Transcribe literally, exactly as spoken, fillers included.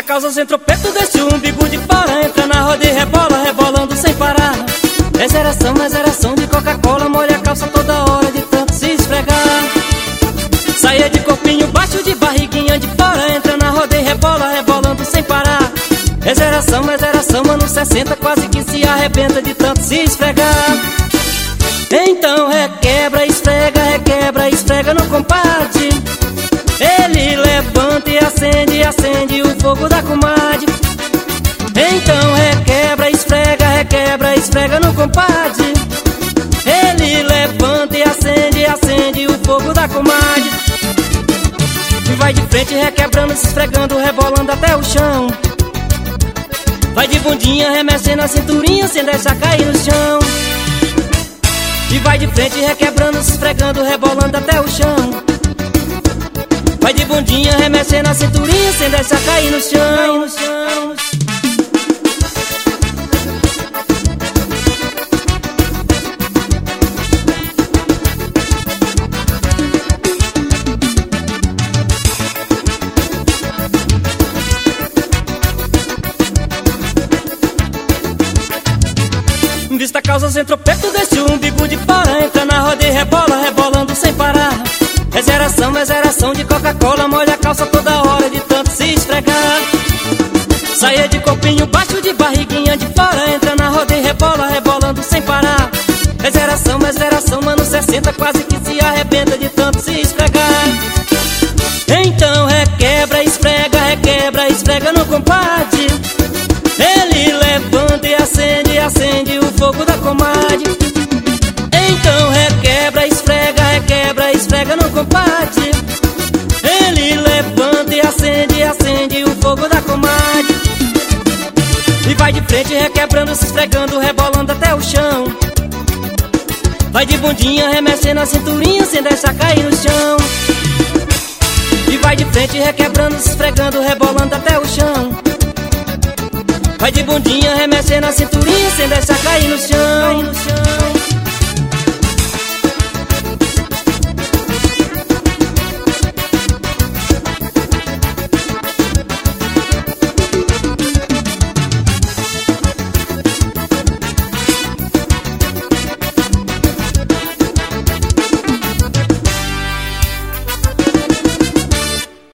causa sem tropeço, desce o umbigo de fora, entra na roda e rebola, rebolando sem parar. É zeração, é zeração de Coca-Cola, molha a calça toda hora de tanto se esfregar. Saia de corpinho baixo, de barriguinha de fora, entra na roda e rebola, rebolando sem parar. É zeração, é zeração, anos sessenta, quase que se arrebenta de tanto se esfregar. Então requebra, esfrega, requebra, esfrega no compadre. Ele levanta e acende, acende o fogo da comadre. Então requebra, esfrega, requebra, esfrega no compadre. Ele levanta e acende, acende o fogo da comadre. E vai de frente requebrando, se esfregando, rebolando até o chão. Vai de bundinha, remexendo a cinturinha, sem deixar cair no chão. E vai de frente requebrando, se esfregando, rebolando até o chão. Vai de bundinha, remexendo a cinturinha, sem deixar cair no chão, no chão. Vista a causa sem tropeço, desce o umbigo de fora, entra na roda e rebola, rebolando sem parar. É zeração, é zeração de Coca-Cola, molha a calça toda hora de tanto se esfregar. Saia de corpinho baixo, de barriguinha de fora, entra na roda e rebola, rebolando sem parar. É zeração, é zeração, anos sessenta, quase que se arrebenta de tanto se esfregar. Então requebra, esfrega, requebra, esfrega no compadre. Ele levanta e acende, acende o fogo da comadre. Então requebra, esfrega, requebra, esfrega no compadre. Ele levanta e acende, acende o fogo da comadre. E vai de frente requebrando, se esfregando, rebolando até o chão. Vai de bundinha, remexendo a cinturinha, sem deixar cair no chão. E vai de frente requebrando, se esfregando, rebolando até o chão. Vai de bundinha, remexendo a cinturinha, sem deixar cair no chão.